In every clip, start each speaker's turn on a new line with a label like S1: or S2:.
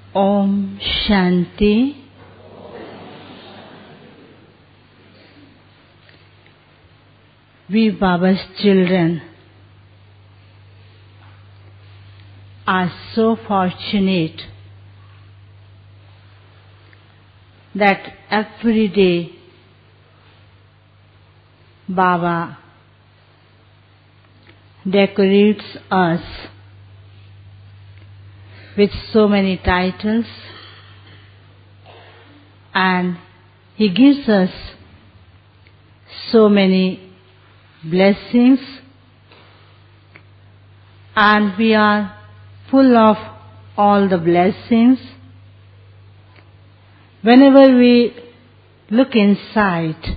S1: Om Shanti. We Baba's children are so fortunate that every day Baba decorates us with so many titles, and He gives us so many blessings, and we are full of all the blessings. Whenever we look inside,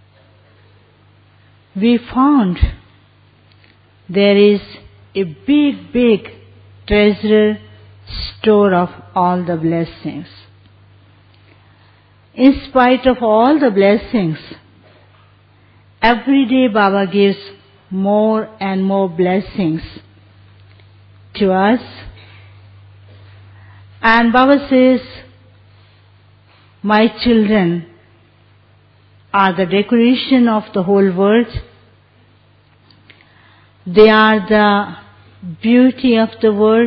S1: we found there is a big treasure store of all the blessings. In spite of all the blessings, every day Baba gives more and more blessings to us. And Baba says, my children are the decoration of the whole world. They are the beauty of the world.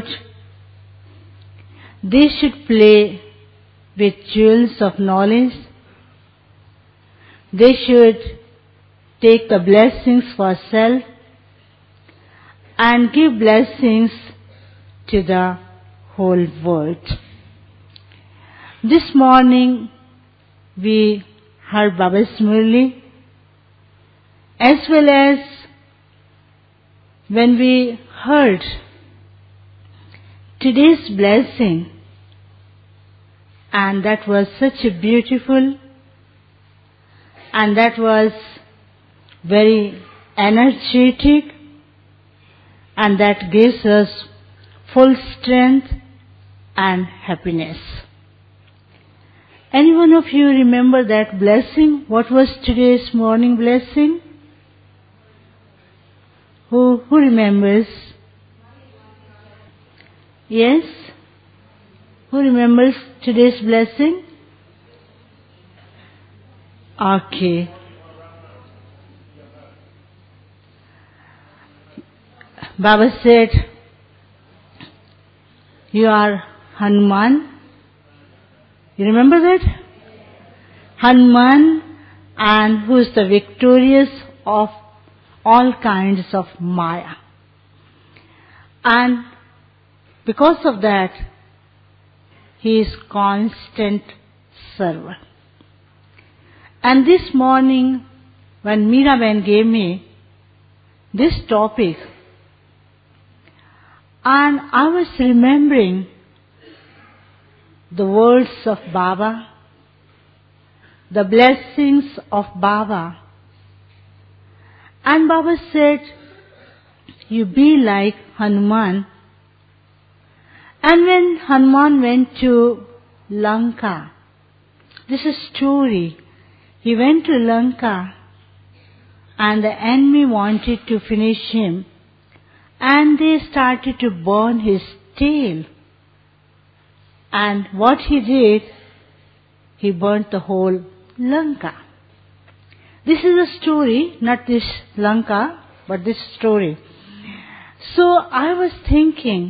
S1: They should play with jewels of knowledge. They should take the blessings for self and give blessings to the whole world. This morning we heard Baba's Murli, as well as when we heard today's blessing, and that was such a beautiful, and that was very energetic, and that gives us full strength and happiness. Any one of you remember that blessing? What was today's morning blessing? Who remembers? Yes? Who remembers today's blessing? Okay. Baba said, you are Hanuman. You remember that? Hanuman, and who is the victorious of all kinds of Maya. And because of that, he is constant server. And this morning, when Meeraben gave me this topic, and I was remembering the words of Baba, the blessings of Baba. And Baba said, you be like Hanuman. And when Hanuman went to Lanka, this is a story. He went to Lanka and the enemy wanted to finish him, and they started to burn his tail. And what he did, he burnt the whole Lanka. This is a story, not this Lanka, but this story. So I was thinking,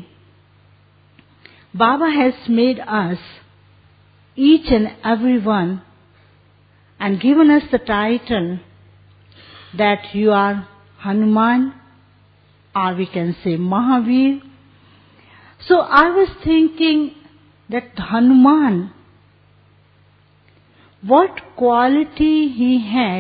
S1: Baba has made us, each and every one, and given us the title that you are Hanuman, or we can say Mahavir. So I was thinking that Hanuman, what quality he had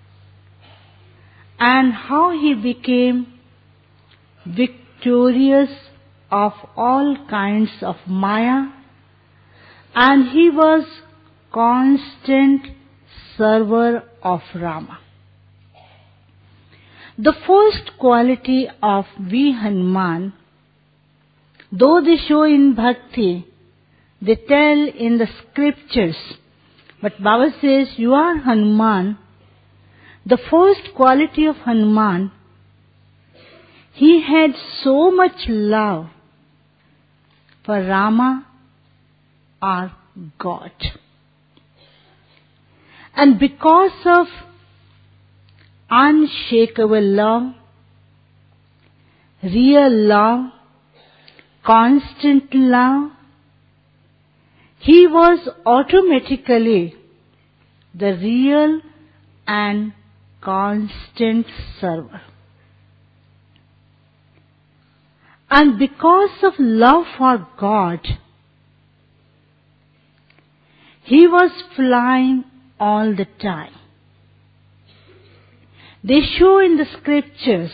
S1: and how he became victorious of all kinds of Maya, and he was constant server of Rama. The first quality of V. Hanuman, though they show in Bhakti, they tell in the scriptures, but Baba says, you are Hanuman. The first quality of Hanuman, he had so much love for Rama our God. And because of unshakable love, real love, constant love, He was automatically the real and constant server. And because of love for God, He was flying all the time. They show in the scriptures,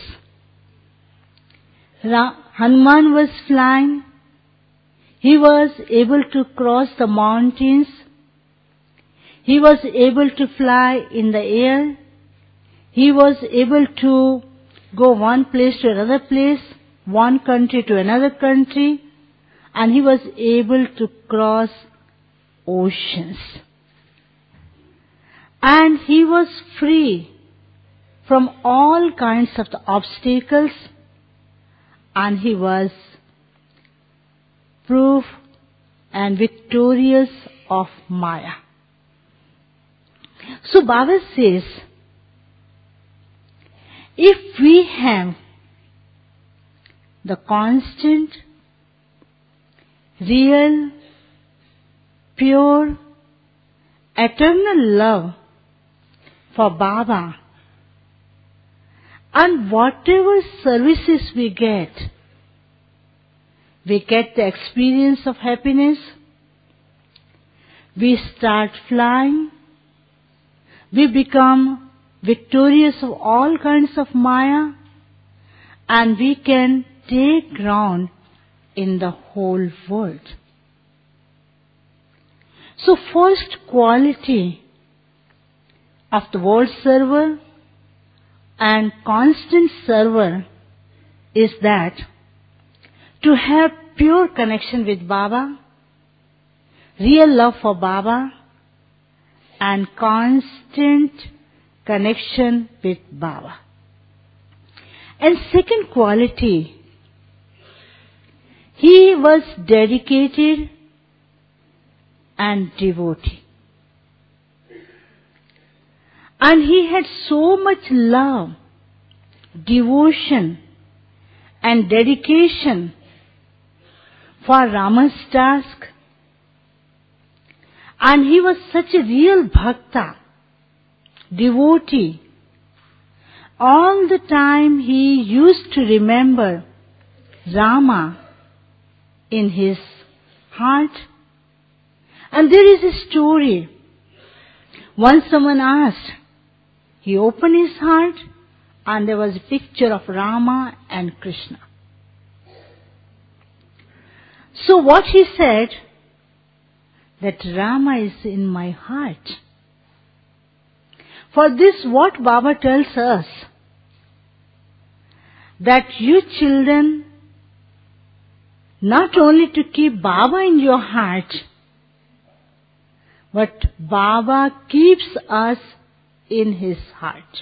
S1: Hanuman was flying. He was able to cross the mountains. He was able to fly in the air. He was able to go one place to another place, one country to another country, and he was able to cross oceans. And he was free from all kinds of the obstacles, and he was proof and victorious of Maya. So Baba says, if we have the constant, real, pure, eternal love for Baba, and whatever services we get the experience of happiness, we start flying, we become victorious of all kinds of Maya, and we can take ground in the whole world. So first quality of the world server and constant server is that to have pure connection with Baba, real love for Baba, and constant connection with Baba. And second quality, he was dedicated and devotee. And he had so much love, devotion, and dedication for Rama's task. And he was such a real bhakta, devotee. All the time he used to remember Rama in his heart. And there is a story. Once someone asked, he opened his heart and there was a picture of Rama and Krishna. So what he said, that Rama is in my heart. For this, what Baba tells us, that you children, not only to keep Baba in your heart, but Baba keeps us in his heart.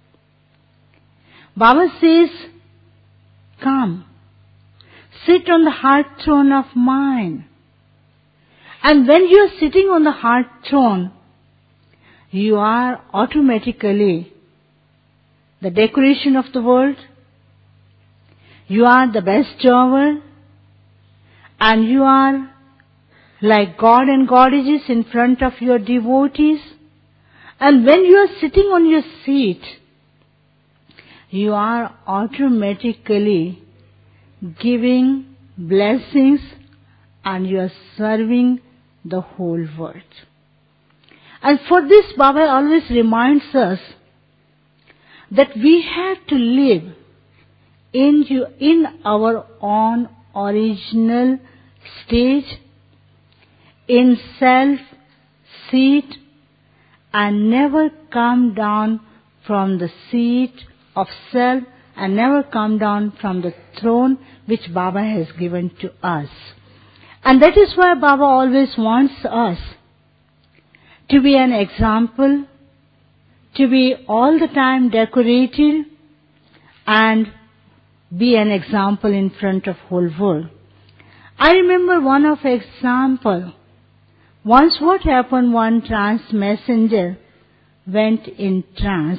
S1: Baba says, come, sit on the heart throne of mine. And when you are sitting on the heart throne, you are automatically the decoration of the world. You are the best jower. And you are like God and goddesses in front of your devotees. And when you are sitting on your seat, you are automatically giving blessings and you are serving the whole world. And for this, Baba always reminds us that we have to live in our own original stage, in self-seat, and never come down from the seat of self and never come down from the throne which Baba has given to us. And that is why Baba always wants us to be an example, to be all the time decorated and be an example in front of whole world. I remember one of example Once what happened, one trance messenger went in trance.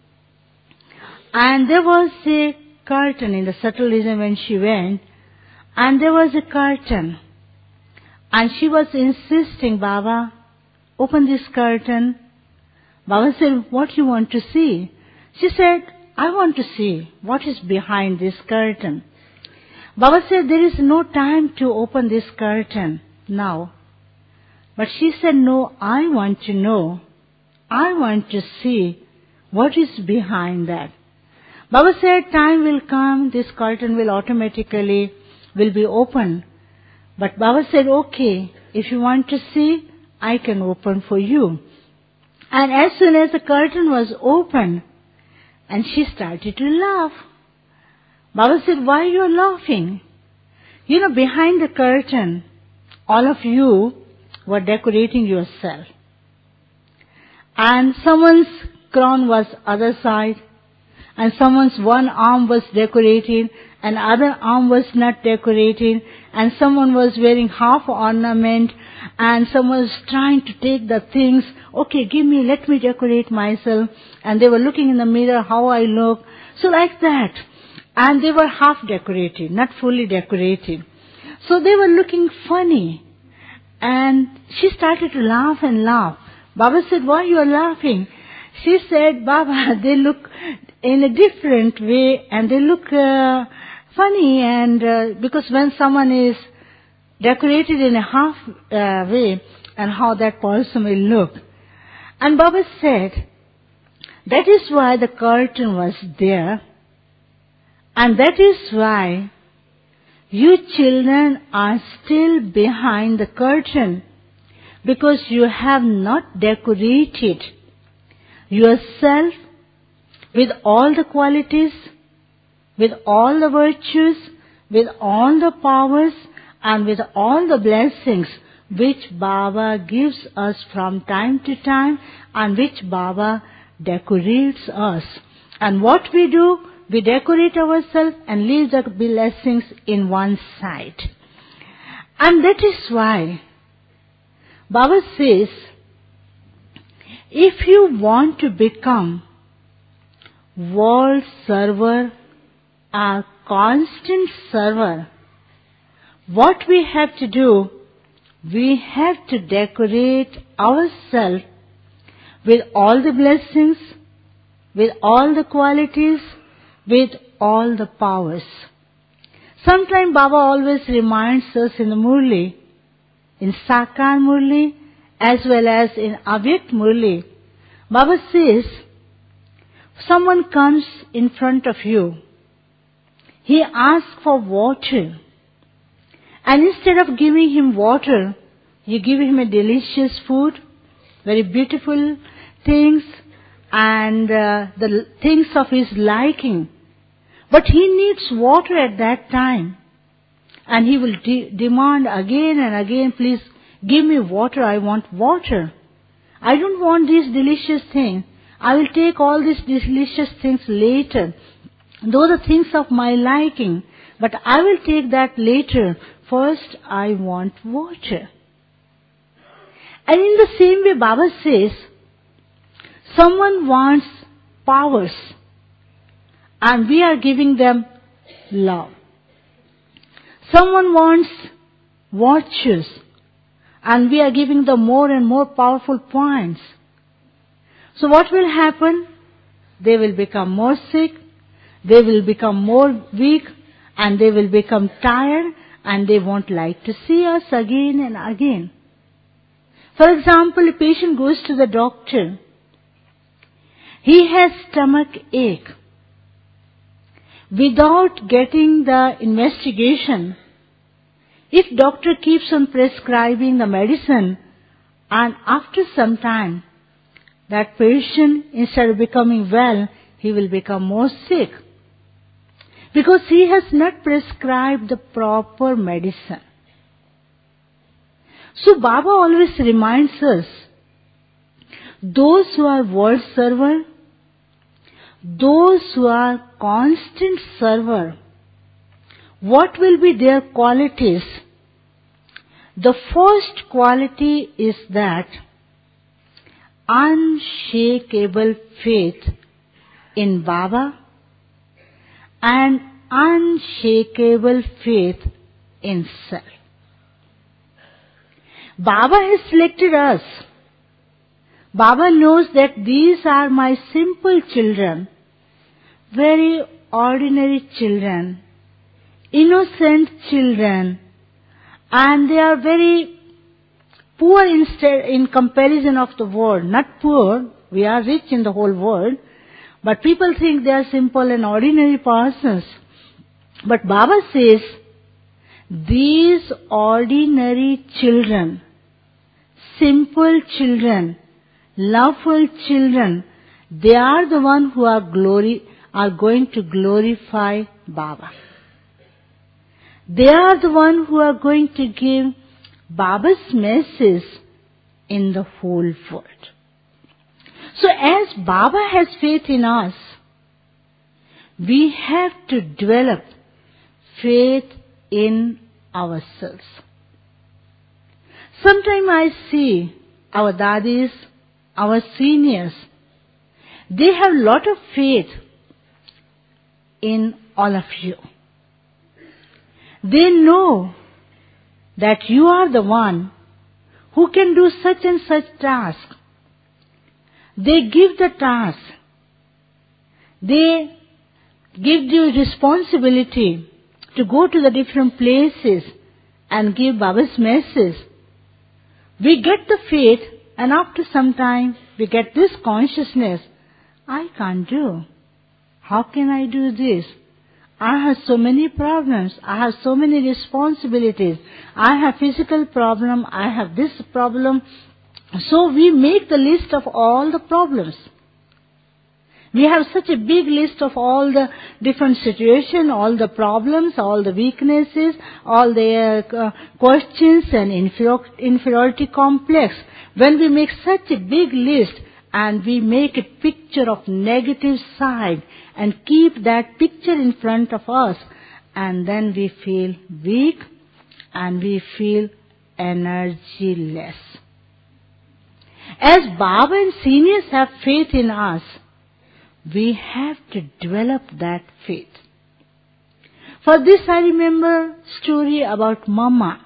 S1: And there was a curtain in the subtle region when she went. And there was a curtain. And she was insisting, Baba, open this curtain. Baba said, what do you want to see? She said, I want to see what is behind this curtain. Baba said, there is no time to open this curtain now. But she said, no, I want to know. I want to see what is behind that. Baba said, time will come, this curtain will automatically will be open. But Baba said, okay, if you want to see, I can open for you. And as soon as the curtain was open, and she started to laugh. Baba said, why you are laughing? You know, behind the curtain, all of you were decorating yourself. And someone's crown was other side, and someone's one arm was decorated, and other arm was not decorated, and someone was wearing half ornament, and someone was trying to take the things, okay, give me, let me decorate myself, and they were looking in the mirror how I look, so like that. And they were half decorated, not fully decorated. So they were looking funny. And she started to laugh and laugh. Baba said, why you are laughing? She said, Baba, they look in a different way and they look funny. And because when someone is decorated in a half way, and how that person will look. And Baba said, that is why the curtain was there. And that is why you children are still behind the curtain, because you have not decorated yourself with all the qualities, with all the virtues, with all the powers, and with all the blessings which Baba gives us from time to time, and which Baba decorates us. And what we do, we decorate ourselves and leave the blessings in one side. And that is why Baba says, if you want to become world server, a constant server, what we have to do, we have to decorate ourselves with all the blessings, with all the qualities, with all the powers. Sometimes Baba always reminds us in the Murli, in Sakar Murli, as well as in Avyakt Murli. Baba says, someone comes in front of you. He asks for water. And instead of giving him water, you give him a delicious food, very beautiful things, and the things of his liking. But he needs water at that time. And he will demand again and again, please give me water, I want water. I don't want these delicious things. I will take all these delicious things later. Those are things of my liking. But I will take that later. First, I want water. And in the same way, Baba says, someone wants powers. And we are giving them love. Someone wants virtues. And we are giving them more and more powerful points. So what will happen? They will become more sick. They will become more weak. And they will become tired. And they won't like to see us again and again. For example, a patient goes to the doctor. He has stomach ache. Without getting the investigation, if doctor keeps on prescribing the medicine, and after some time, that patient, instead of becoming well, he will become more sick. Because he has not prescribed the proper medicine. So Baba always reminds us, those who are world server, those who are constant server, what will be their qualities? The first quality is that unshakable faith in Baba and unshakable faith in self. Baba has selected us. Baba knows that these are my simple children, very ordinary children, innocent children, and they are very poor in comparison of the world. Not poor, we are rich in the whole world, but people think they are simple and ordinary persons. But Baba says, these ordinary children, simple children, loveful children, they are the one who are going to glorify Baba. They are the one who are going to give Baba's message in the whole world. So as Baba has faith in us, we have to develop faith in ourselves. Sometimes I see our dadis, our seniors, they have a lot of faith in all of you. They know that you are the one who can do such and such task. They give the task. They give you responsibility to go to the different places and give Baba's message. We get the faith, and after some time we get this consciousness, I can't do. How can I do this? I have so many problems. I have so many responsibilities. I have physical problem. I have this problem. So we make the list of all the problems. We have such a big list of all the different situations, all the problems, all the weaknesses, all the questions and inferiority complex. When we make such a big list and we make a picture of negative side and keep that picture in front of us, and then we feel weak and we feel energyless. As Baba and seniors have faith in us, we have to develop that faith. For this I remember story about Mama.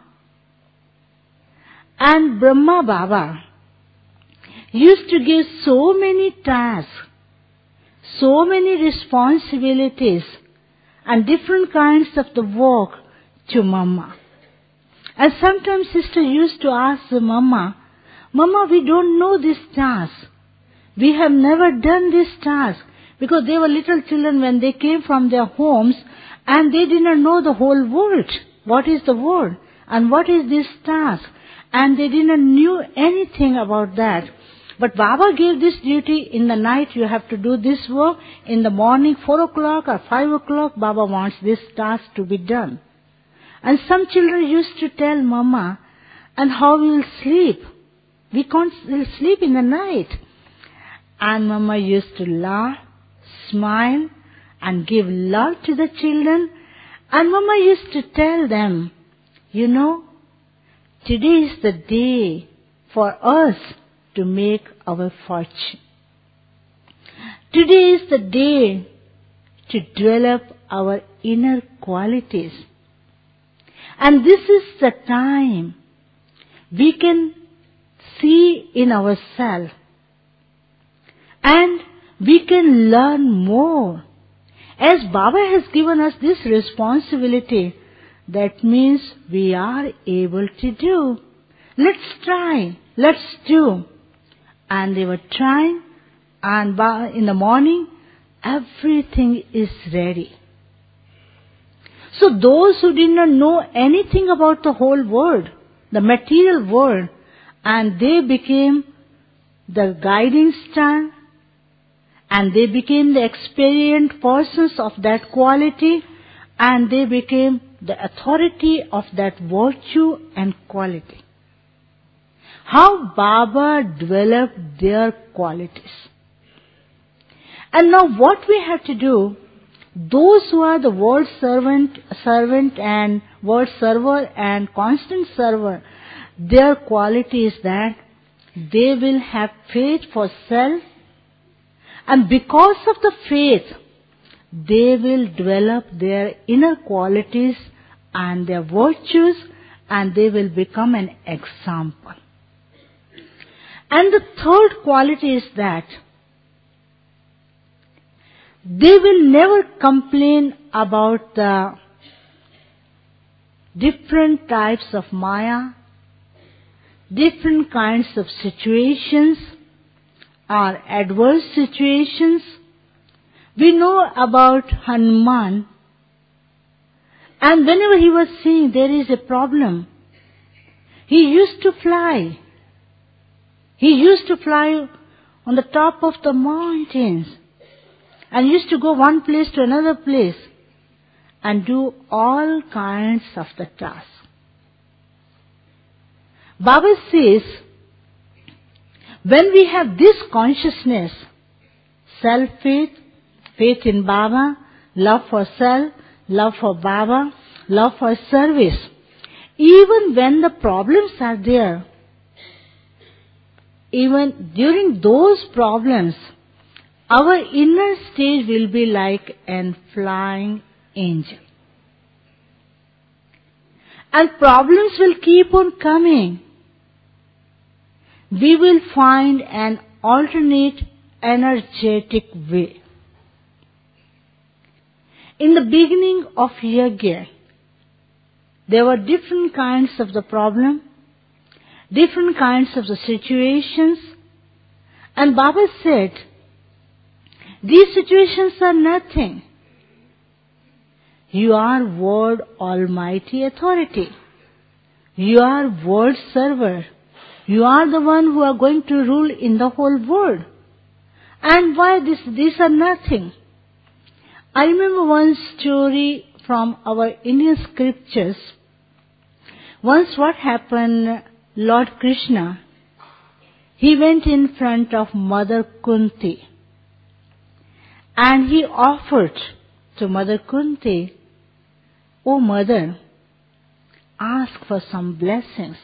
S1: And Brahma Baba used to give so many tasks, so many responsibilities and different kinds of the work to Mama. And sometimes sister used to ask the Mama, Mama, we don't know this task. We have never done this task. Because they were little children when they came from their homes and they did not know the whole world. What is the world? And what is this task? And they did not knew anything about that. But Baba gave this duty, in the night you have to do this work. In the morning 4 o'clock or 5 o'clock, Baba wants this task to be done. And some children used to tell Mama, and how we will sleep? We can't sleep in the night. And Mama used to laugh, smile and give love to the children. And Mama used to tell them, you know, today is the day for us to make our fortune. Today is the day to develop our inner qualities. And this is the time we can see in ourselves and we can learn more. As Baba has given us this responsibility, that means we are able to do. Let's try. Let's do. And they were trying, and in the morning, everything is ready. So those who did not know anything about the whole world, the material world, and they became the guiding star, and they became the experienced persons of that quality, and they became the authority of that virtue and quality. How Baba developed their qualities. And now what we have to do, those who are the word servant and word server and constant server, Their quality is that they will have faith for self, and because of the faith, they will develop their inner qualities and their virtues, and they will become an example. And the third quality is that they will never complain about the different types of Maya, different kinds of situations or adverse situations. We know about Hanuman, and whenever he was seeing there is a problem, he used to fly. He used to fly on the top of the mountains and used to go one place to another place and do all kinds of the tasks. Baba says, when we have this consciousness, self-faith, faith in Baba, love for self, love for Baba, love for service, even when the problems are there, even during those problems, our inner state will be like a flying angel. And problems will keep on coming. We will find an alternate, energetic way. In the beginning of Yajna, there were different kinds of the problem, different kinds of the situations, and Baba said, these situations are nothing. You are Word Almighty Authority. You are Word Server. You are the one who are going to rule in the whole world. And why these are nothing? I remember one story from our Indian scriptures. Once what happened, Lord Krishna, he went in front of Mother Kunti and he offered to Mother Kunti, "Oh Mother, ask for some blessings.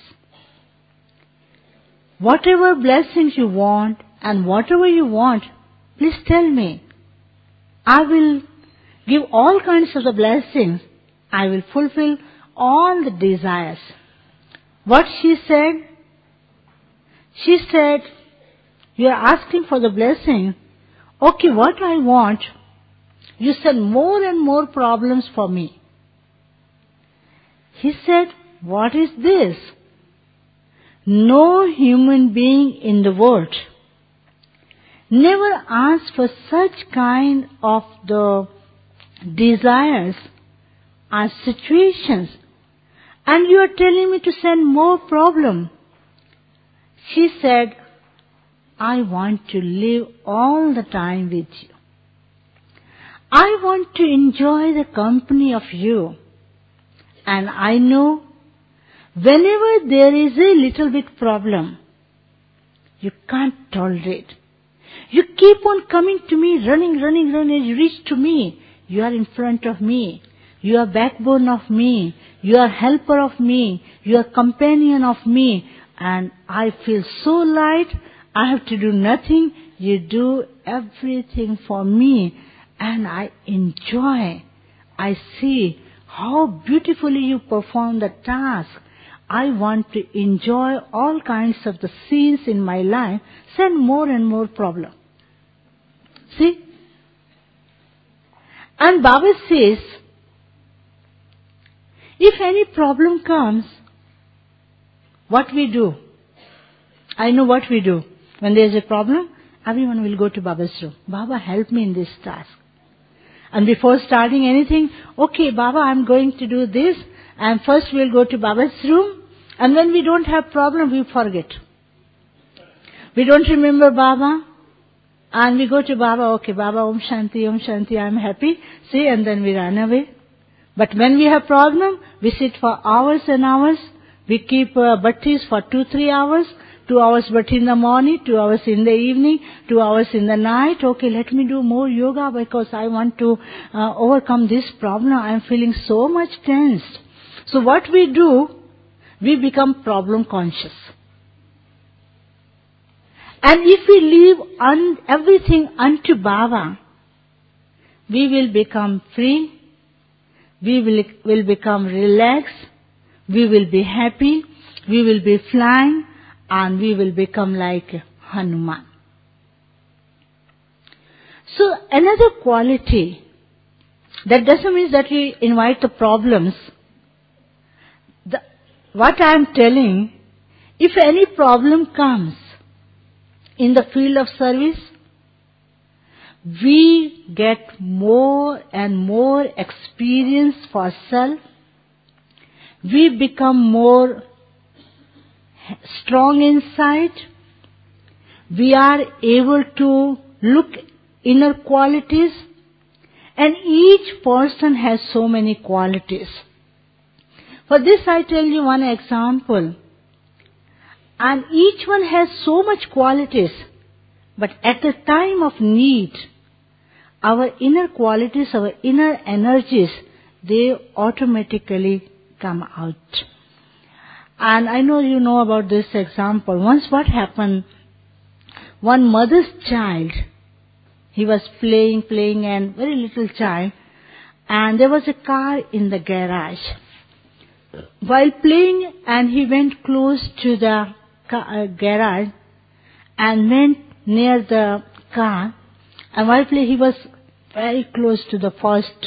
S1: Whatever blessings you want and whatever you want, please tell me. I will give all kinds of the blessings. I will fulfill all the desires." What she said? She said, "You are asking for the blessing. Okay, what I want, you send more and more problems for me." He said, "What is this? No human being in the world never asked for such kind of the desires or situations, and you are telling me to send more problem." She said, "I want to live all the time with you. I want to enjoy the company of you. And I know whenever there is a little bit problem, you can't tolerate. You keep on coming to me, running, you reach to me. You are in front of me. You are backbone of me. You are helper of me. You are companion of me. And I feel so light. I have to do nothing. You do everything for me. And I enjoy. I see how beautifully you perform the task. I want to enjoy all kinds of the scenes in my life. Send more and more problem." See? And Baba says, if any problem comes, what we do? I know what we do. When there is a problem, everyone will go to Baba's room. "Baba, help me in this task." And before starting anything, "Okay, Baba, I'm going to do this." And first we'll go to Baba's room. And when we don't have problem, we forget. We don't remember Baba. And we go to Baba, "Okay, Baba, Om Shanti, I'm happy." See, and then we run away. But when we have problem, we sit for hours and hours. We keep bhattis for 2-3 hours. 2 hours bhatti in the morning, 2 hours in the evening, 2 hours in the night. Okay, let me do more yoga because I want to overcome this problem. I am feeling so much tensed. So what we do, we become problem conscious. And if we leave everything unto Baba, we will become free, we will become relaxed, we will be happy, we will be flying, and we will become like Hanuman. So another quality, that doesn't mean that we invite the problems. What I am telling, if any problem comes in the field of service, we get more and more experience for self. We become more strong inside. We are able to look inner qualities, and each person has so many qualities. For this I tell you one example. And each one has so much qualities, but at the time of need, our inner qualities, our inner energies, they automatically come out. And I know you know about this example. Once what happened, one mother's child, he was playing and very little child, and there was a car in the garage. While playing, and he went close to the garage and went near the car, and while playing he was very close to the first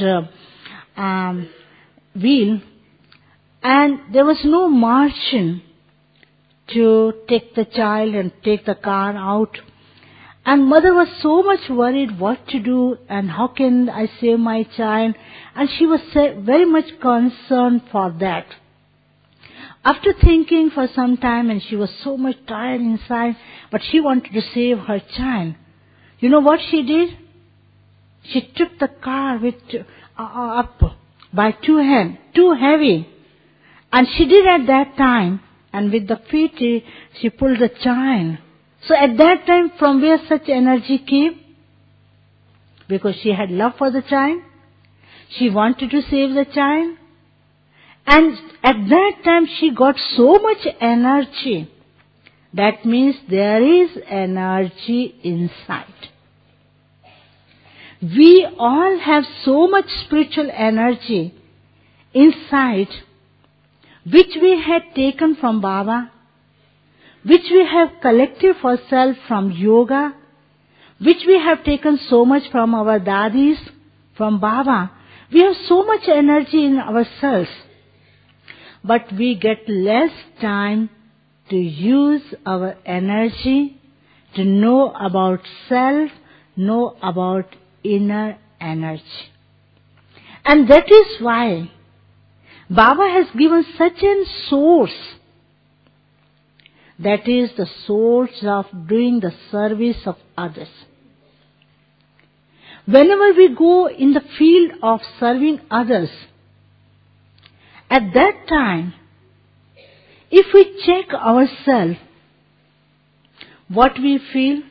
S1: wheel, and there was no margin to take the child and take the car out. And mother was so much worried what to do and how can I save my child, and she was very much concerned for that. After thinking for some time, and she was so much tired inside, but she wanted to save her child. You know what she did? She took the car up by two hands, too heavy. And she did at that time, and with the feet she pulled the child. So at that time, from where such energy came? Because she had love for the child. She wanted to save the child. And at that time she got so much energy. That means there is energy inside. We all have so much spiritual energy inside, which we had taken from Baba, which we have collected for self from yoga, which we have taken so much from our dadis, from Baba. We have so much energy in ourselves. But we get less time to use our energy, to know about self, know about inner energy. And that is why Baba has given such a source, that is the source of doing the service of others. Whenever we go in the field of serving others, at that time, if we check ourselves, what we feel,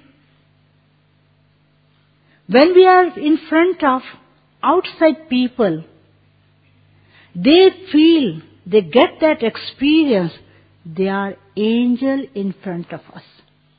S1: when we are in front of outside people, they feel, they get that experience, they are angel in front of us.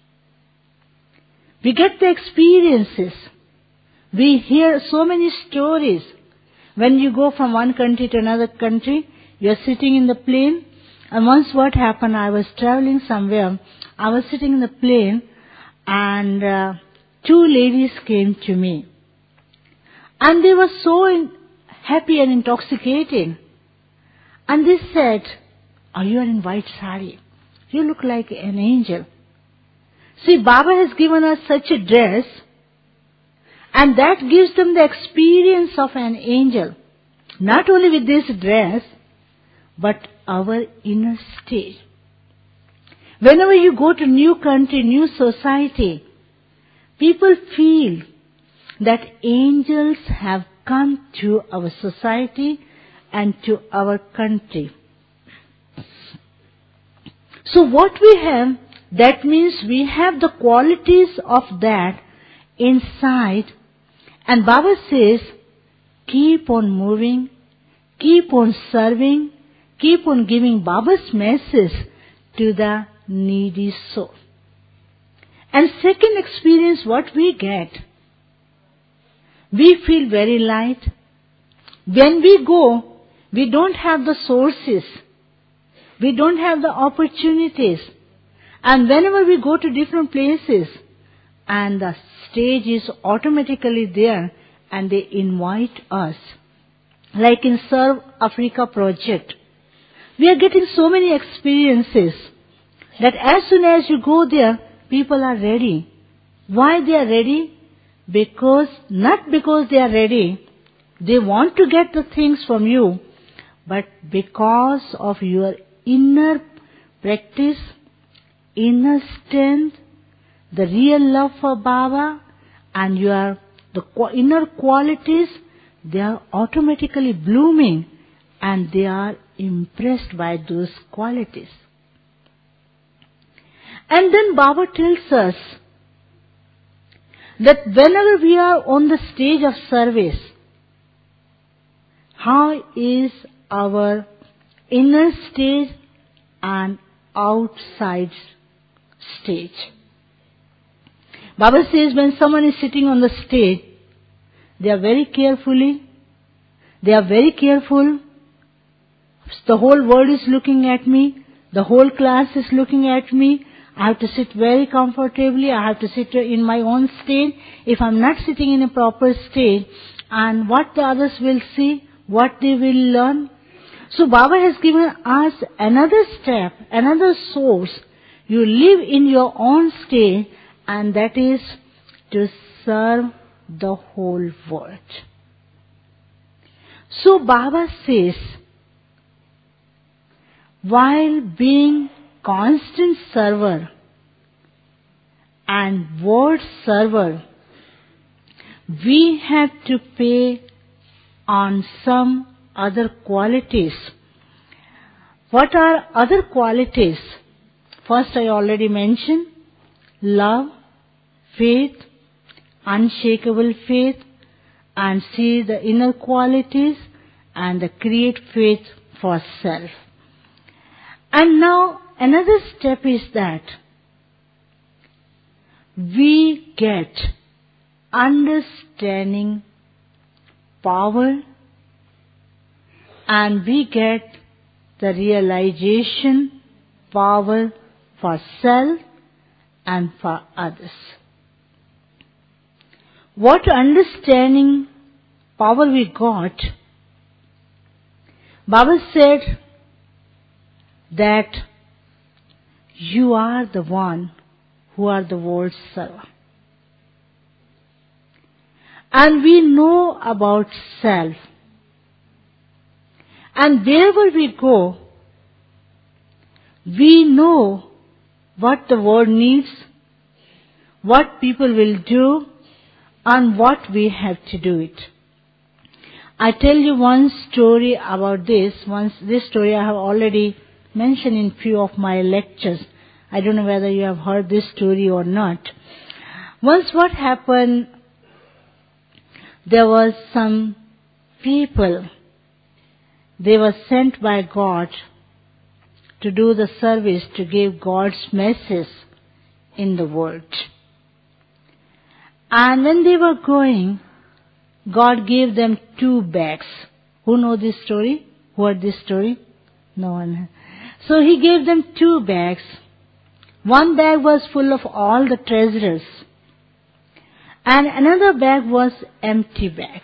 S1: We get the experiences. We hear so many stories. When you go from one country to another country, you are sitting in the plane, and once what happened, I was traveling somewhere, I was sitting in the plane, and two ladies came to me. And they were so happy and intoxicated. And they said, "Oh, you are in white sari. You look like an angel." See, Baba has given us such a dress, and that gives them the experience of an angel. Not only with this dress, but our inner state. Whenever you go to new country, new society, people feel that angels have come to our society and to our country. So what we have, that means we have the qualities of that inside. And Baba says, keep on moving, keep on serving, keep on giving Baba's message to the needy soul. And second experience, what we get, we feel very light. When we go, we don't have the sources. We don't have the opportunities. And whenever we go to different places, and the stage is automatically there, and they invite us. Like in Serve Africa project, we are getting so many experiences that as soon as you go there, people are ready. Why they are ready? Not because they are ready, they want to get the things from you, but because of your inner practice, inner strength, the real love for Baba, and the inner qualities, they are automatically blooming, and they are impressed by those qualities. And then Baba tells us that whenever we are on the stage of service, how is our inner stage and outside stage? Baba says when someone is sitting on the stage, they are very careful. The whole world is looking at me. The whole class is looking at me. I have to sit very comfortably. I have to sit in my own stage. If I'm not sitting in a proper stage, and what the others will see, what they will learn. So Baba has given us another step, another source. You live in your own stage, and that is to serve the whole world. So Baba says, while being constant server and word server, we have to pay on some other qualities. What are other qualities? First, I already mentioned love, faith, unshakable faith, and see the inner qualities, and the create faith for self. And now another step is that we get understanding power, and we get the realization power for self and for others. What understanding power we got? Baba said that you are the one who are the world's server. And we know about self. And wherever we go, we know what the world needs, what people will do, and what we have to do it. I tell you one story about this. This story I have already mentioned in few of my lectures. I don't know whether you have heard this story or not. Once what happened, there was some people, they were sent by God to do the service, to give God's message in the world. And when they were going, God gave them 2 bags. Who know this story? Who heard this story? No one. So he gave them 2 bags. One bag was full of all the treasures, and another bag was empty bag.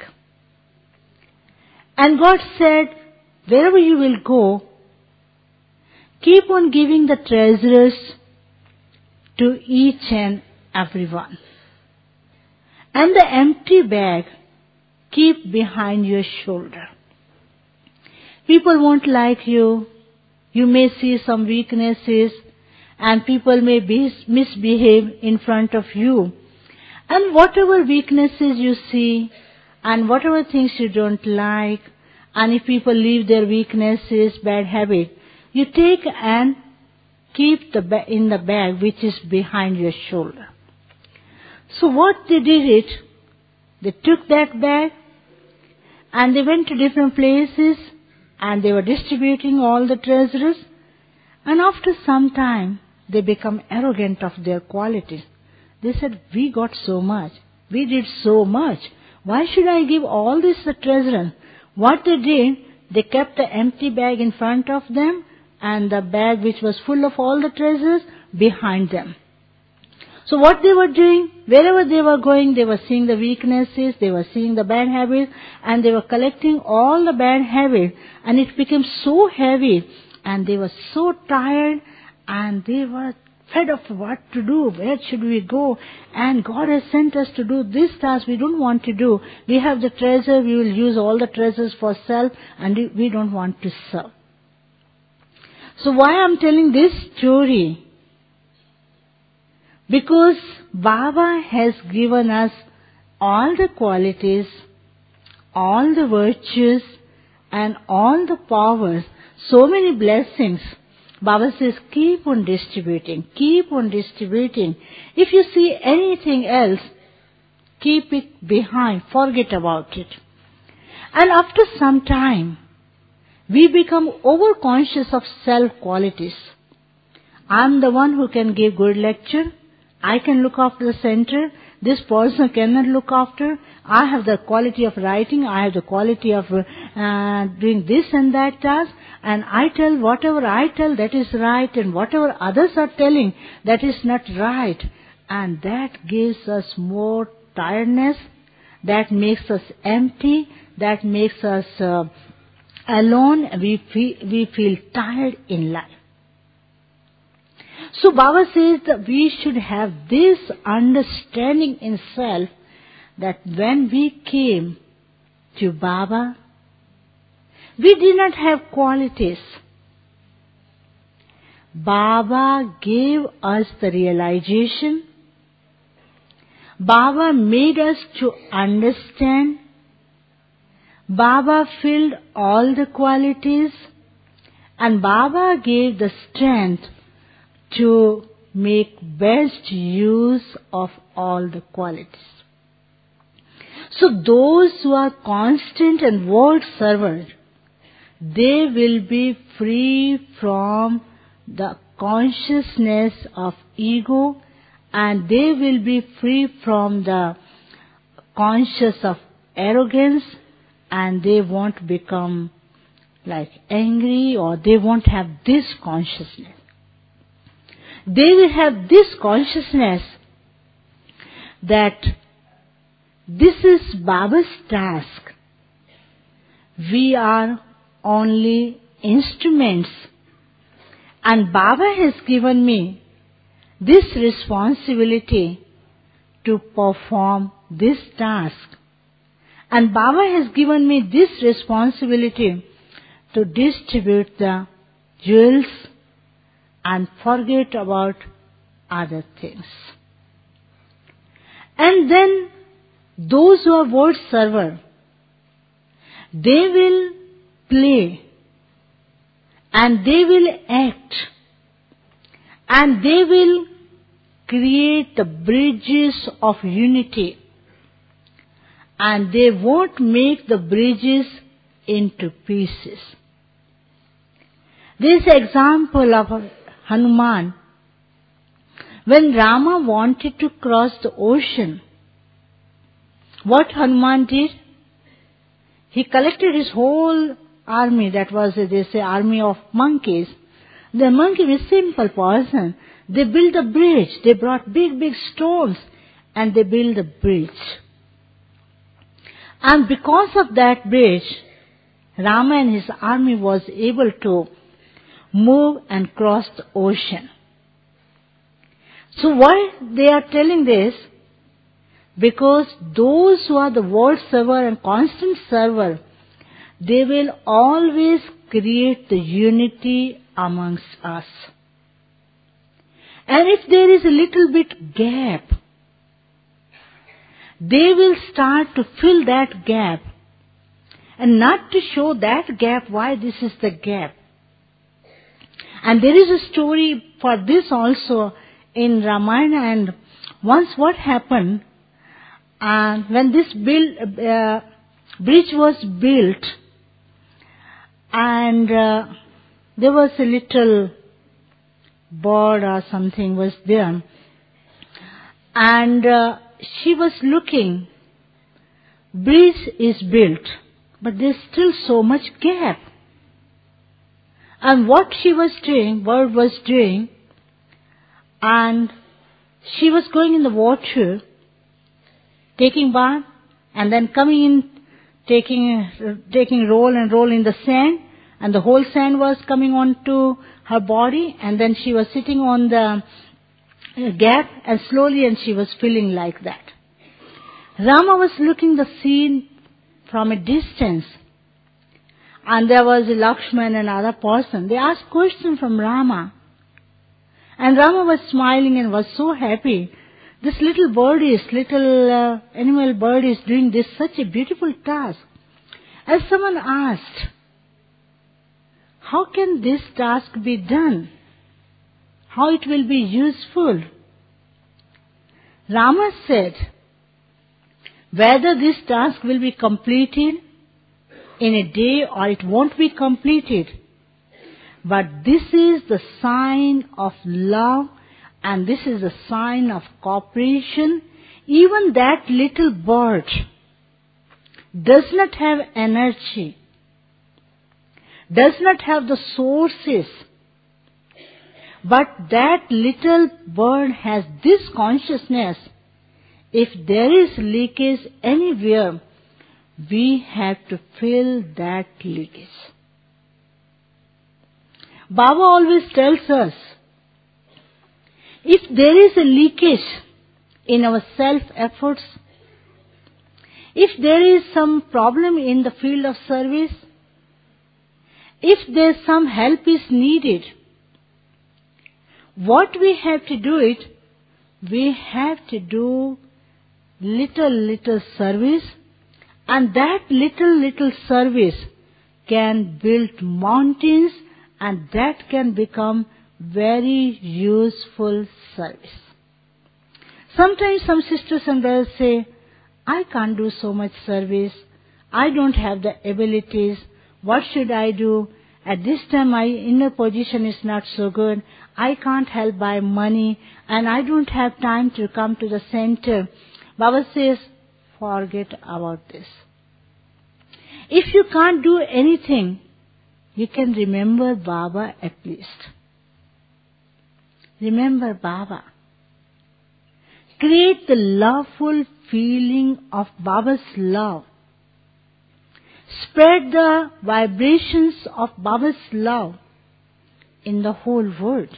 S1: And God said, wherever you will go, keep on giving the treasures to each and everyone. And the empty bag, keep behind your shoulder. People won't like you. You may see some weaknesses, and people may misbehave in front of you. And whatever weaknesses you see, and whatever things you don't like, and if people leave their weaknesses, bad habit, you take and keep in the bag which is behind your shoulder. So what they did they took that bag and they went to different places and they were distributing all the treasures. And after some time, they become arrogant of their qualities. They said, we got so much. We did so much. Why should I give all this treasure? What they did, they kept the empty bag in front of them and the bag which was full of all the treasures behind them. So what they were doing, wherever they were going, they were seeing the weaknesses, they were seeing the bad habits, and they were collecting all the bad habits, and it became so heavy, and they were so tired, and they were fed of what to do, where should we go, and God has sent us to do this task we don't want to do. We have the treasure, we will use all the treasures for self, and we don't want to serve. So why I'm telling this story? Because Baba has given us all the qualities, all the virtues, and all the powers, so many blessings. Baba says, keep on distributing, keep on distributing. If you see anything else, keep it behind, forget about it. And after some time, we become overconscious of self qualities. I'm the one who can give good lecture. I can look after the center. This person cannot look after. I have the quality of writing. I have the quality of doing this and that task. And I tell whatever I tell that is right, and whatever others are telling that is not right. And that gives us more tiredness. That makes us empty. That makes us alone. We feel tired in life. So Baba says that we should have this understanding in self that when we came to Baba, we did not have qualities. Baba gave us the realization. Baba made us to understand. Baba filled all the qualities, and Baba gave the strength to make best use of all the qualities. So those who are constant and word servers, they will be free from the consciousness of ego, and they will be free from the conscious of arrogance, and they won't become like angry, or they won't have this consciousness. They will have this consciousness that this is Baba's task. We are only instruments, and Baba has given me this responsibility to perform this task. And Baba has given me this responsibility to distribute the jewels and forget about other things. And then those who are word server, they will play, and they will act, and they will create the bridges of unity, and they won't make the bridges into pieces. This example of Hanuman, when Rama wanted to cross the ocean, what Hanuman did? He collected his whole army, that was, they say, army of monkeys. The monkey was a simple person. They built a bridge. They brought big, big stones, and they built a bridge. And because of that bridge, Rama and his army was able to move and cross the ocean. So why they are telling this? Because those who are the word server and constant server, they will always create the unity amongst us. And if there is a little bit gap, they will start to fill that gap, and not to show that gap why this is the gap. And there is a story for this also in Ramayana. And once what happened, when this bridge was built, And there was a little bird or something was there. And she was looking. Bridge is built, but there's still so much gap. And what she was doing, bird was doing, and she was going in the water, taking bath, and then coming in, taking roll and roll in the sand, and the whole sand was coming onto her body, and then she was sitting on the gap, and slowly, and she was feeling like that. Rama was looking the scene from a distance, and there was a Lakshman and another person. They asked questions from Rama, and Rama was smiling and was so happy. This little animal bird is doing this such a beautiful task. As someone asked, how can this task be done? How it will be useful? Rama said, whether this task will be completed in a day or it won't be completed, but this is the sign of love and this is a sign of cooperation. Even that little bird does not have energy, does not have the sources, but that little bird has this consciousness. If there is leakage anywhere, we have to fill that leakage. Baba always tells us, if there is a leakage in our self-efforts, if there is some problem in the field of service, if there is some help is needed, what we have to do it, we have to do little service, and that little service can build mountains, and that can become very useful service. Sometimes some sisters and brothers say, I can't do so much service, I don't have the abilities, what should I do? At this time my inner position is not so good, I can't help by money, and I don't have time to come to the center. Baba says, forget about this. If you can't do anything, you can remember Baba at least. Remember Baba. Create the loveful feeling of Baba's love. Spread the vibrations of Baba's love in the whole world.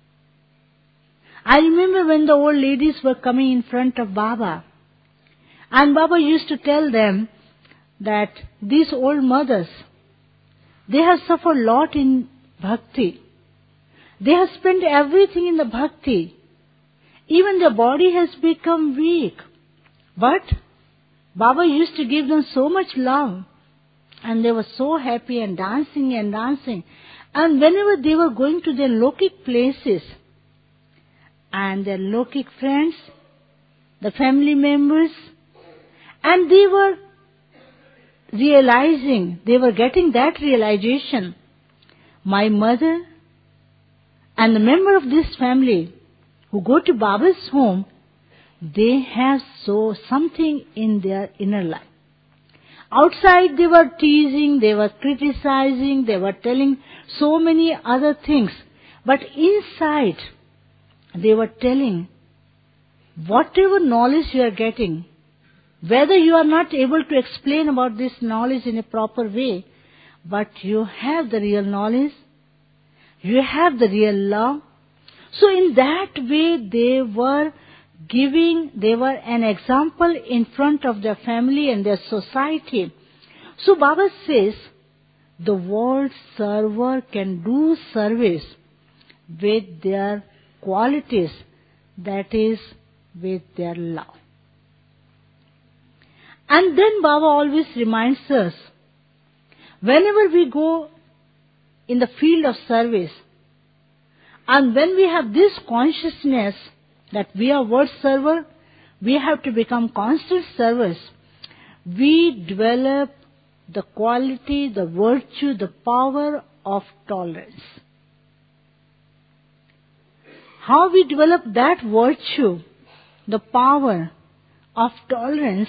S1: I remember when the old ladies were coming in front of Baba, and Baba used to tell them that these old mothers, they have suffered a lot in bhakti. They have spent everything in the bhakti. Even their body has become weak. But Baba used to give them so much love, and they were so happy and dancing and dancing. And whenever they were going to their Lokik places, and their Lokik friends, the family members, and they were realizing, they were getting that realization, my mother and the member of this family who go to Baba's home, they have something in their inner life. Outside they were teasing, they were criticizing, they were telling so many other things. But inside they were telling, whatever knowledge you are getting, whether you are not able to explain about this knowledge in a proper way, but you have the real knowledge, you have the real love. So in that way they were an example in front of their family and their society. So Baba says, the world server can do service with their qualities, that is, with their love. And then Baba always reminds us, whenever we go in the field of service, and when we have this consciousness that we are world server, we have to become constant servers. We develop the quality, the virtue, the power of tolerance. How we develop that virtue, the power of tolerance,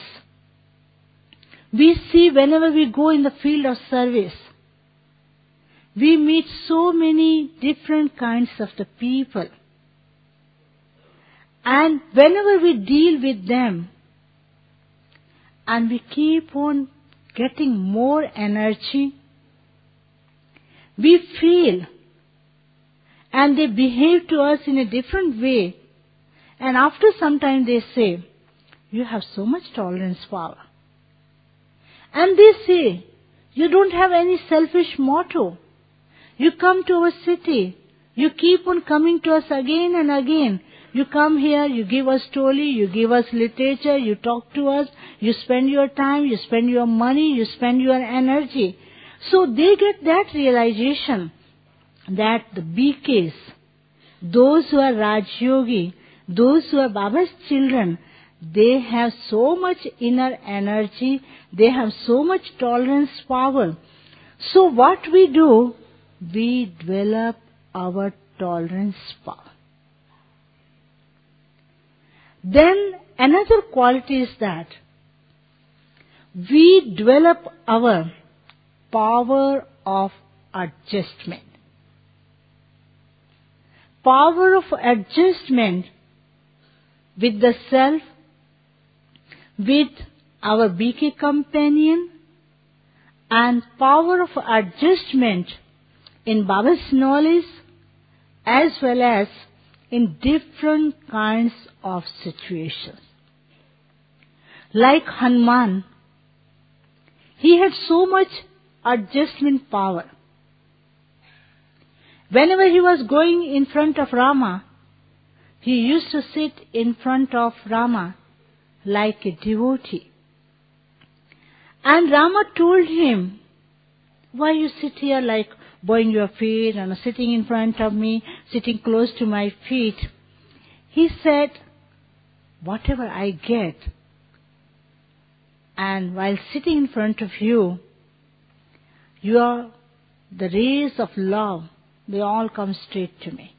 S1: we see whenever we go in the field of service. We meet so many different kinds of the people. And whenever we deal with them, and we keep on getting more energy, we feel, and they behave to us in a different way. And after some time they say, you have so much tolerance power. And they say, you don't have any selfish motto. You come to our city. You keep on coming to us again and again. You come here, you give us story, you give us literature, you talk to us, you spend your time, you spend your money, you spend your energy. So they get that realization that the BKs, those who are Raj Yogi, those who are Baba's children, they have so much inner energy, they have so much tolerance power. So what we do, we develop our tolerance power. Then another quality is that we develop our power of adjustment. Power of adjustment with the self, with our BK companion, and power of adjustment in Baba's knowledge as well as in different kinds of situations. Like Hanuman, he had so much adjustment power. Whenever he was going in front of Rama, he used to sit in front of Rama like a devotee. And Rama told him, why you sit here like bowing your feet and sitting in front of me, sitting close to my feet? He said, whatever I get, and while sitting in front of you, the rays of love, they all come straight to me.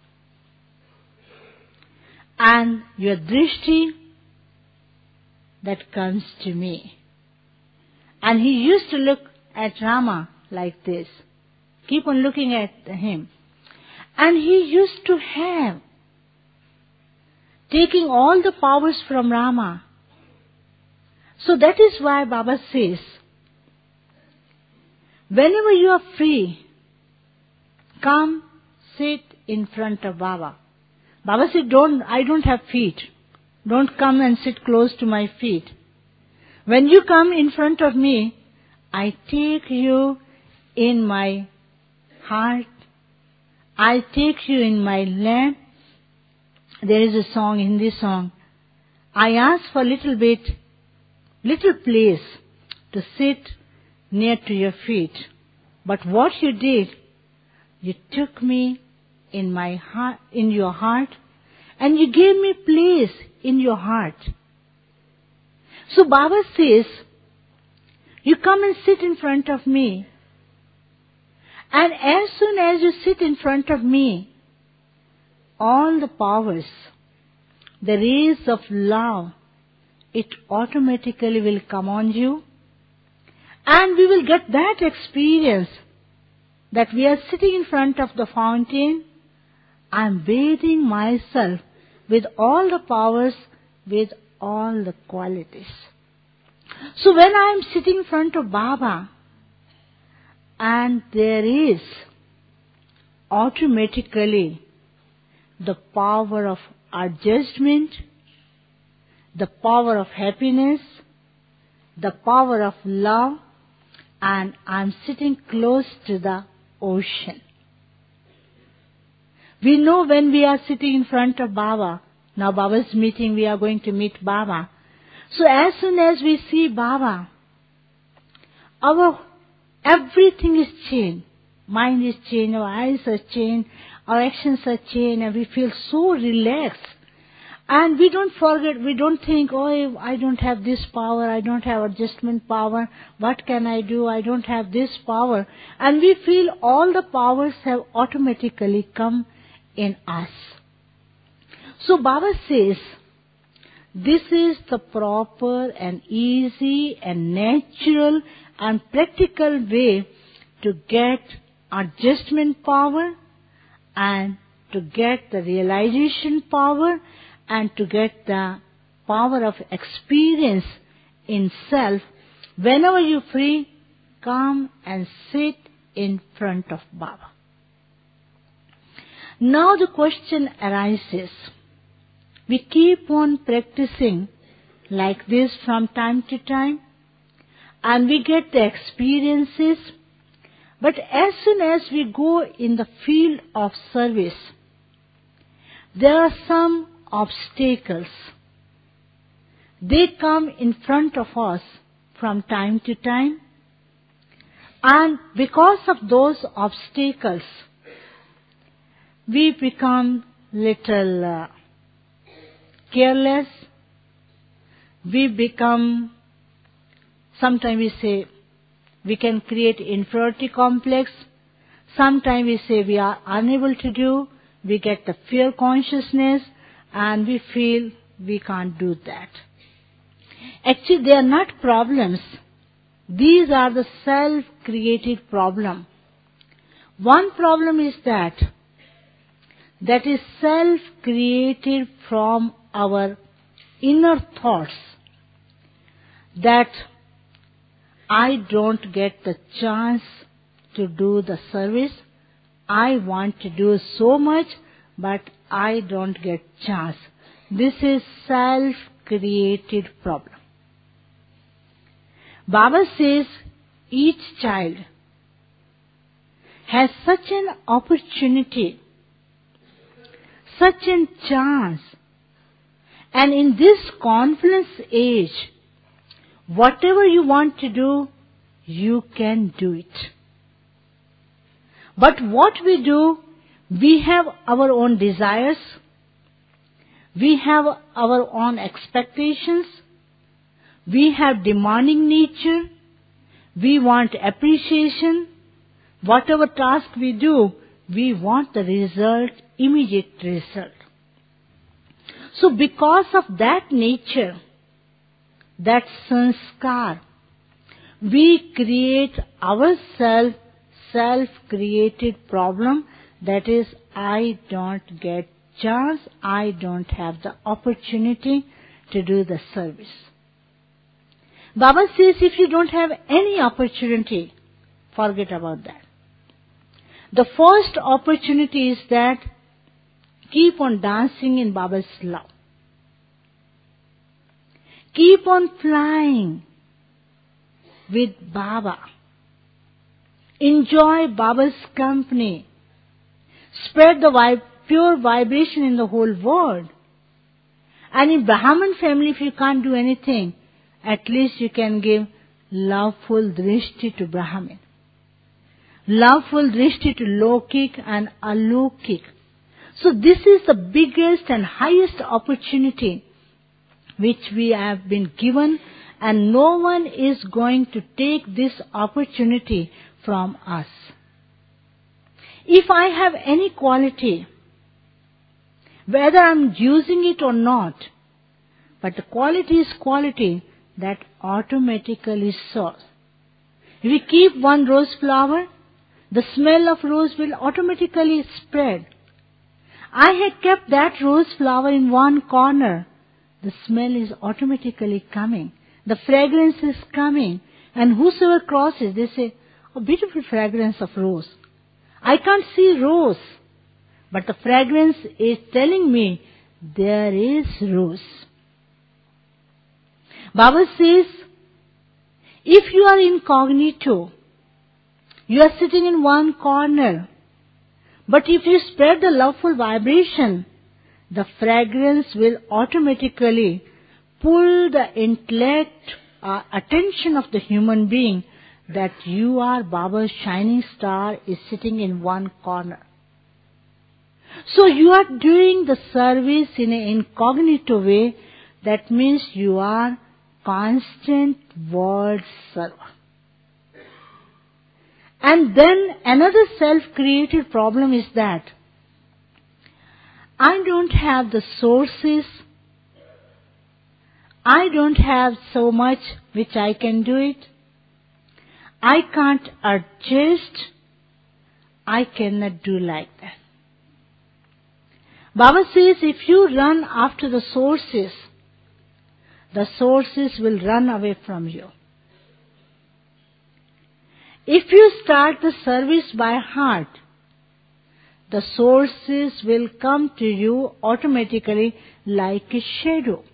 S1: And your drishti, that comes to me. And he used to look at Rama like this, keep on looking at him. And he used to have, taking all the powers from Rama. So that is why Baba says, whenever you are free, come sit in front of Baba. Baba said, I don't have feet. Don't come and sit close to my feet. When you come in front of me, I take you in my heart. I take you in my lap. There is a song, Hindi song. I ask for little place to sit near to your feet. But what you did, you took me in my heart, in your heart, and you gave me place in your heart. So Baba says, you come and sit in front of me, and as soon as you sit in front of me, all the powers, the rays of love, it automatically will come on you, and we will get that experience that we are sitting in front of the fountain. I am bathing myself with all the powers, with all the qualities. So when I am sitting in front of Baba, and there is automatically the power of adjustment, the power of happiness, the power of love, and I am sitting close to the ocean. We know when we are sitting in front of Baba, now Baba's meeting, we are going to meet Baba. So as soon as we see Baba, everything is changed. Mind is changed, our eyes are changed, our actions are changed, and we feel so relaxed. And we don't forget, we don't think, oh, I don't have this power, I don't have adjustment power, what can I do, I don't have this power. And we feel all the powers have automatically come in us. So Baba says, this is the proper and easy and natural and practical way to get adjustment power and to get the realization power and to get the power of experience in self. Whenever you're free, come and sit in front of Baba. Now the question arises. We keep on practicing like this from time to time, and we get the experiences. But as soon as we go in the field of service, there are some obstacles. They come in front of us from time to time, and because of those obstacles, we become little careless. We become, sometimes we say, we can create inferiority complex. Sometimes we say we are unable to do. We get the fear consciousness and we feel we can't do that. Actually, they are not problems. These are the self-created problem. One problem is that is self-created from our inner thoughts, that I don't get the chance to do the service. I want to do so much, but I don't get chance. This is self-created problem. Baba says each child has such an opportunity, such a chance, and in this confluence age, whatever you want to do, you can do it. But what we do, we have our own desires, we have our own expectations, we have demanding nature, we want appreciation. Whatever task we do, we want the result, immediate result. So because of that nature, that sanskar, we create ourselves self-created problem, that is, I don't get chance, I don't have the opportunity to do the service. Baba says if you don't have any opportunity, forget about that. The first opportunity is that keep on dancing in Baba's love. Keep on flying with Baba. Enjoy Baba's company. Spread the pure vibration in the whole world. And in Brahman family, if you can't do anything, at least you can give loveful drishti to Brahmin. Loveful drishti to Lokik and Alokik. So this is the biggest and highest opportunity which we have been given, and no one is going to take this opportunity from us. If I have any quality, whether I'm using it or not, but the quality is quality, that automatically soars. If we keep one rose flower, the smell of rose will automatically spread. I had kept that rose flower in one corner. The smell is automatically coming. The fragrance is coming. And whosoever crosses, they say, oh, beautiful fragrance of rose. I can't see rose, but the fragrance is telling me there is rose. Baba says, if you are incognito, you are sitting in one corner, but if you spread the loveful vibration, the fragrance will automatically pull the intellect, attention of the human being that you are Baba's shining star is sitting in one corner. So you are doing the service in an incognito way. That means you are constant word server. And then another self-created problem is that I don't have the sources. I don't have so much which I can do it. I can't adjust. I cannot do like that. Baba says if you run after the sources will run away from you. If you start the service by heart, the sources will come to you automatically like a shadow.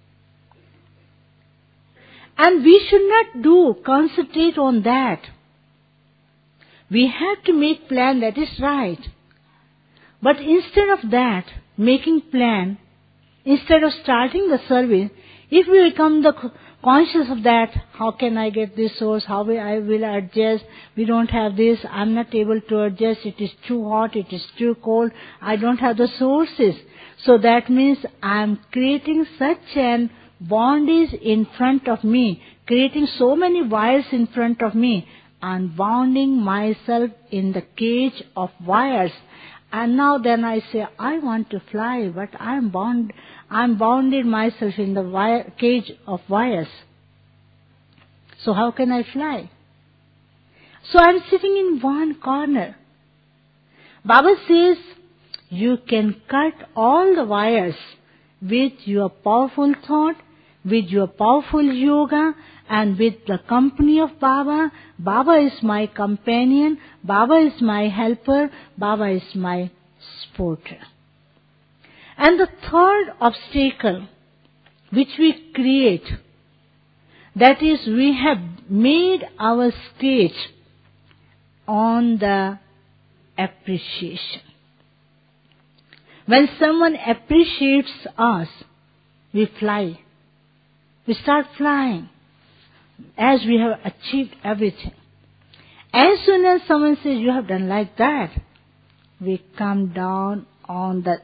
S1: And we should not concentrate on that. We have to make plan, that is right. But instead of that, making plan, instead of starting the service, if we become conscious of that, how can I get this source, how I will adjust, we don't have this, I'm not able to adjust, it is too hot, it is too cold, I don't have the sources. So that means I'm creating such an bondage in front of me, creating so many wires in front of me, and bounding myself in the cage of wires. And now then I say, I want to fly, but I'm bounded myself in the cage of wires. So how can I fly? So I'm sitting in one corner. Baba says, you can cut all the wires with your powerful thought, with your powerful yoga, and with the company of Baba. Baba is my companion, Baba is my helper, Baba is my supporter. And the third obstacle which we create, that is, we have made our stage on the appreciation. When someone appreciates us, we fly. We start flying as we have achieved everything. As soon as someone says, you have done like that, we come down on the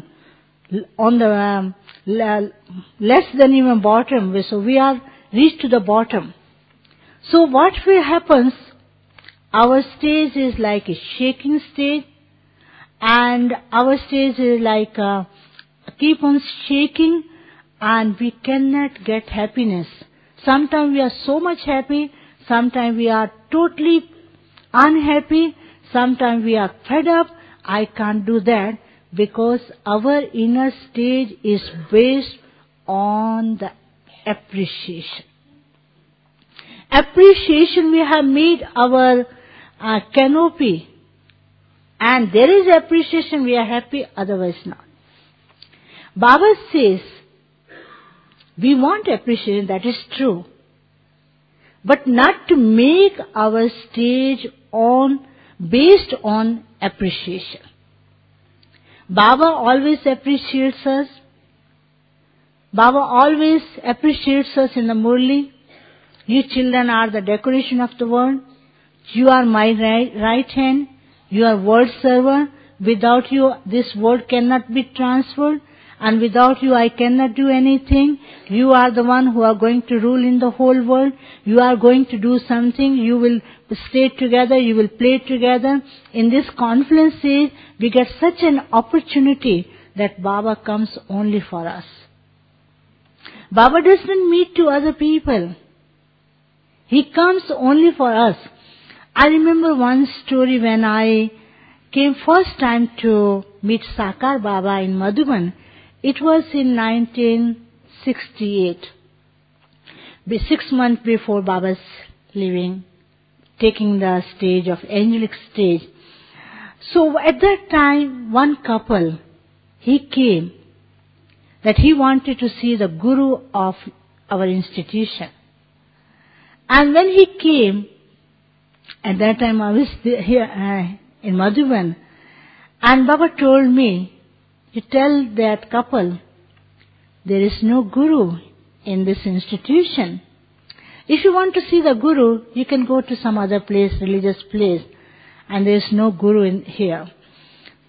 S1: less than even bottom. So we are reached to the bottom. So what will happen? Our stage is like a shaking stage, and our stage is like keep on shaking, and we cannot get happiness. Sometimes we are so much happy, sometimes we are totally unhappy, sometimes we are fed up. I can't do that because our inner stage is based on the appreciation. Appreciation, we have made our canopy, and there is appreciation, we are happy, otherwise not. Baba says, we want appreciation, that is true, but not to make our stage based on appreciation. Baba always appreciates us. Baba always appreciates us in the Murli. You children are the decoration of the world. You are my right hand. You are word server. Without you, this word cannot be transferred. And without you, I cannot do anything. You are the one who are going to rule in the whole world. You are going to do something. You will stay together. You will play together. In this confluence stage, we get such an opportunity that Baba comes only for us. Baba doesn't meet to other people. He comes only for us. I remember one story when I came first time to meet Sakar Baba in Madhuban. It was in 1968, 6 months before Baba's leaving, taking the stage of angelic stage. So at that time, one couple, he came, that he wanted to see the guru of our institution. And when he came, at that time I was here in Madhuban, and Baba told me, you tell that couple, there is no guru in this institution. If you want to see the guru, you can go to some other place, religious place, and there is no guru in here.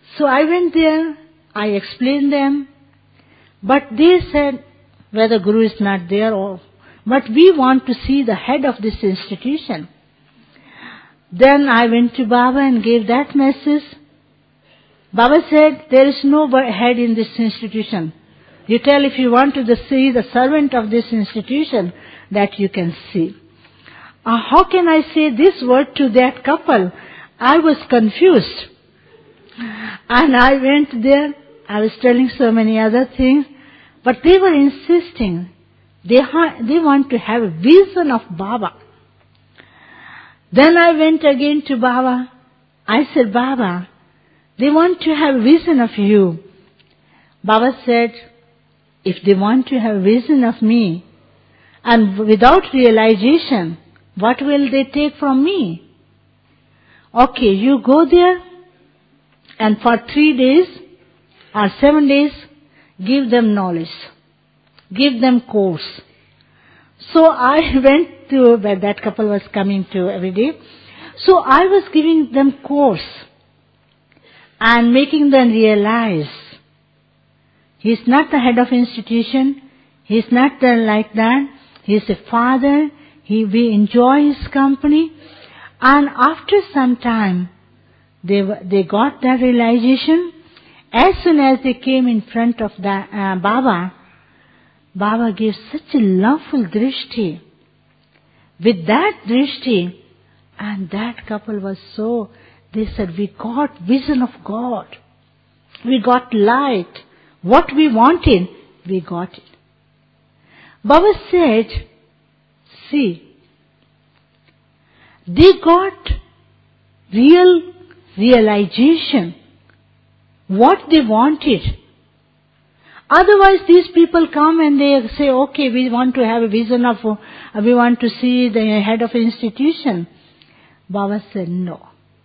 S1: So I went there, I explained them, but they said, whether Guru is not there or, but we want to see the head of this institution. Then I went to Baba and gave that message. Baba said, there is no head in this institution. You tell if you want to see the servant of this institution, that you can see. How can I say this word to that couple? I was confused. And I went there, I was telling so many other things, but they were insisting. They want to have a vision of Baba. Then I went again to Baba. I said, Baba, they want to have a vision of you. Baba said, if they want to have a vision of me, and without realization, what will they take from me? Okay, you go there, and for 3 days or 7 days, give them knowledge. Give them course. So I went to, where that couple was coming to every day. So I was giving them course and making them realize he is not the head of institution. He is not like that. He is a father. We enjoy his company. And after some time, they got that realization. As soon as they came in front of Baba, Baba gave such a loveful drishti. With that drishti, and that couple was so, they said, we got vision of God. We got light. What we wanted, we got it. Baba said, see, they got realization, what they wanted. Otherwise, these people come and they say, okay, we want to have a vision of, we want to see the head of an institution. Baba said, no.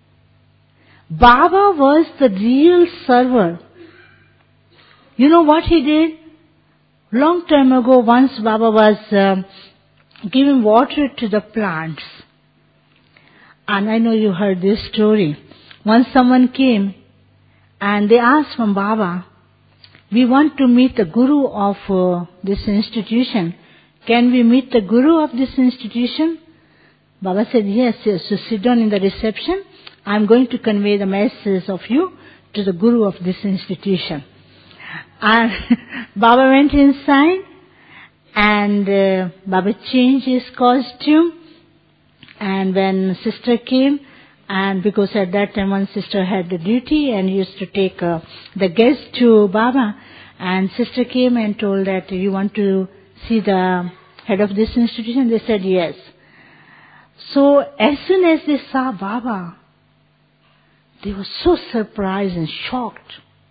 S1: Baba was the real server. You know what he did? Long time ago, once Baba was giving water to the plants. And I know you heard this story. Once someone came and they asked from Baba, we want to meet the Guru of this institution. Can we meet the Guru of this institution? Baba said, yes. So sit down in the reception. I'm going to convey the message of you to the Guru of this institution. And Baba went inside and Baba changed his costume. And when sister came, and because at that time one sister had the duty and used to take the guest to Baba, and sister came and told that, you want to see the head of this institution? They said yes. So as soon as they saw Baba, they were so surprised and shocked.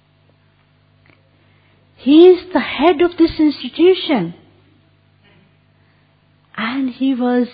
S1: He is the head of this institution. And he was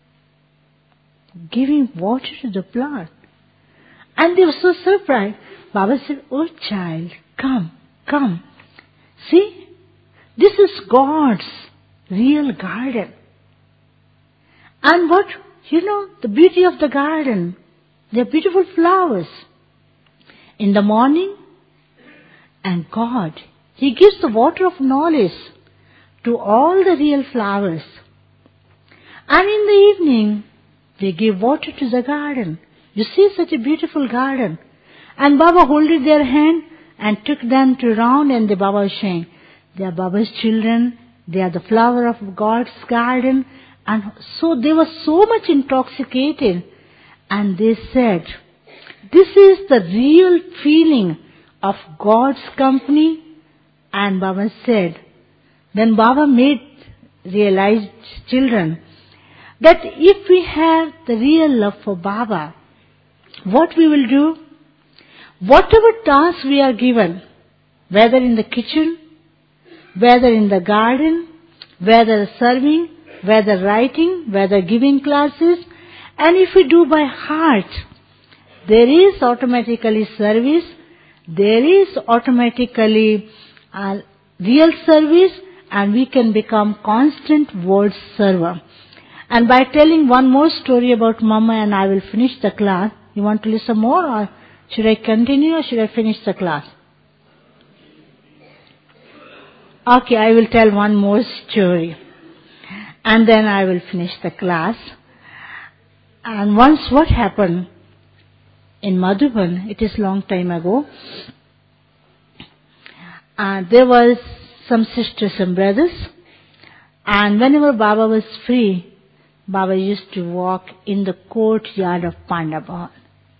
S1: giving water to the plant. And they were so surprised. Baba said, oh child, come. See, this is God's real garden. And what, the beauty of the garden, they are beautiful flowers. In the morning, and God, He gives the water of knowledge to all the real flowers. And in the evening, they give water to the garden. You see such a beautiful garden. And Baba holded their hand and took them to round, and the Baba was saying, they are Baba's children, they are the flower of God's garden. And so they were so much intoxicated. And they said, this is the real feeling of God's company. And Baba said, then Baba made realized children that if we have the real love for Baba, what we will do, whatever task we are given, whether in the kitchen, whether in the garden, whether serving, whether writing, whether giving classes, and if we do by heart, there is automatically service, there is automatically real service, and we can become constant word server. And by telling one more story about Mama, and I will finish the class. You want to listen more, or Should I continue or should I finish the class? Okay, I will tell one more story. And then I will finish the class. And once what happened in Madhuban, it is long time ago, there was some sisters and brothers, and whenever Baba was free, Baba used to walk in the courtyard of Pandabhavan.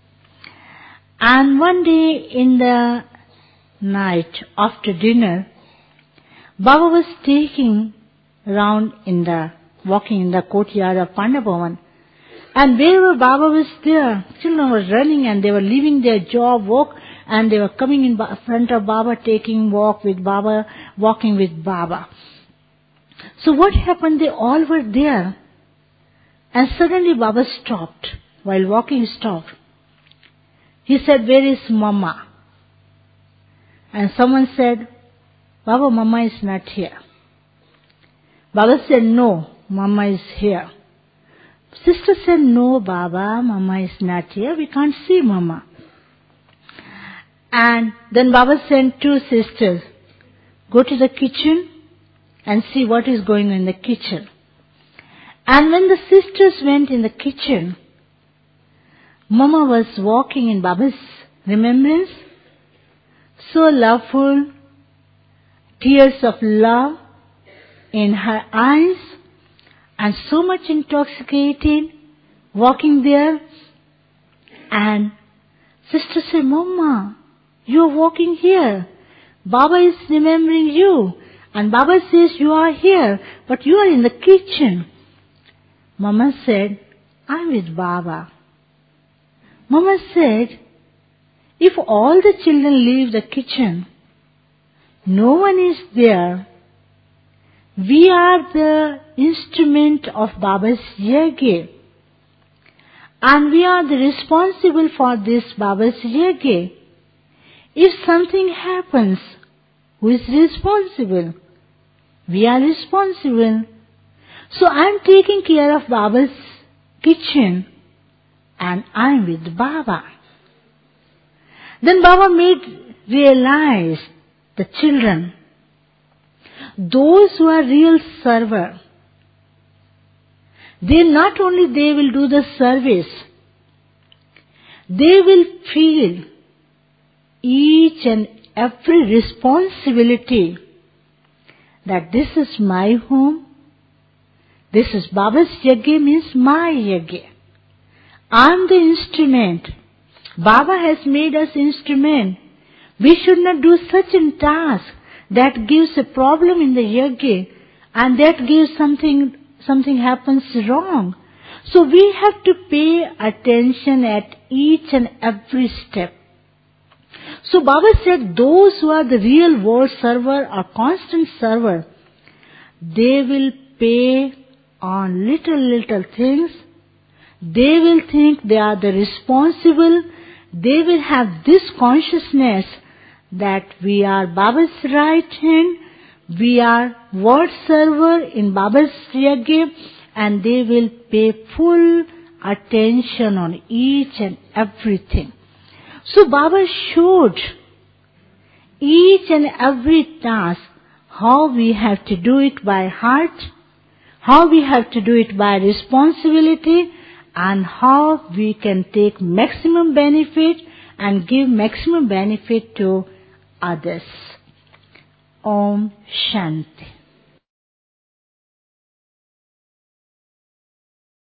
S1: And one day in the night after dinner, Baba was taking around walking in the courtyard of Pandabhavan. And wherever Baba was there, children were running and they were leaving their job, work, and they were coming in front of Baba, taking walk with Baba, walking with Baba. So what happened? They all were there. And suddenly Baba stopped. While walking, he stopped. He said, "Where is Mama?" And someone said, "Baba, Mama is not here." Baba said, "No, Mama is here." Sister said, "No, Baba, Mama is not here. We can't see Mama." And then Baba sent two sisters, "Go to the kitchen and see what is going on in the kitchen." And when the sisters went in the kitchen, Mama was walking in Baba's remembrance, so loveful, tears of love in her eyes, and so much intoxicated, walking there. And sister said, "Mama, you are walking here. Baba is remembering you. And Baba says you are here, but you are in the kitchen." Mama said, "I'm with Baba." Mama said, "If all the children leave the kitchen, no one is there. We are the instrument of Baba's yajna. And we are the responsible for this Baba's yajna. If something happens, who is responsible? We are responsible. So I am taking care of Baba's kitchen and I am with Baba." Then Baba made realize the children, those who are real server, they not only they will do the service, they will feel each and every responsibility that this is my home, this is Baba's yajna, means my yajna. I am the instrument. Baba has made us instrument. We should not do such a task that gives a problem in the yajna and that gives something happens wrong. So we have to pay attention at each and every step. So Baba said those who are the real world server or constant server, they will pay on little things. They will think they are the responsible. They will have this consciousness that we are Baba's right hand, we are word server in Baba's yajna, and they will pay full attention on each and everything. So Baba showed each and every task how we have to do it by heart, how we have to do it by responsibility, and how we can take maximum benefit and give maximum benefit to others. Om Shanti.